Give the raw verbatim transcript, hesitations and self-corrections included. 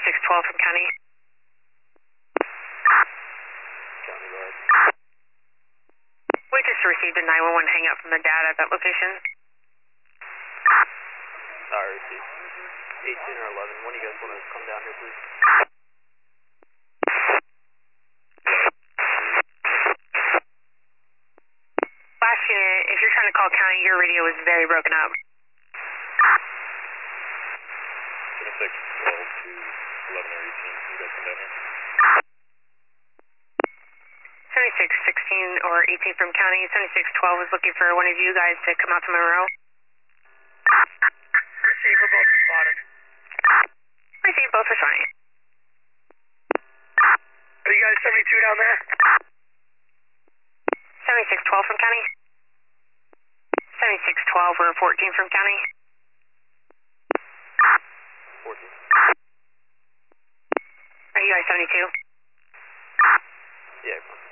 seventy-six twelve from county. County, go ahead. We just received a nine one one hang up from the dad at that location. I received. eighteen or eleven. One of you guys want to come down here, please? Last unit, if you're trying to call county, your radio is very broken up. seventy-six twelve to eleven or eighteen. Can you guys come down here? seventy-six sixteen or eighteen from county. seventy-six twelve is looking for one of you guys to come out to Monroe. Receiver, both responded. Receive, both responding. Are you guys seventy-two down there? seventy-six twelve from county. seventy-six twelve, we're fourteen from county. fourteen. Are you guys seventy-two? Yeah, come on.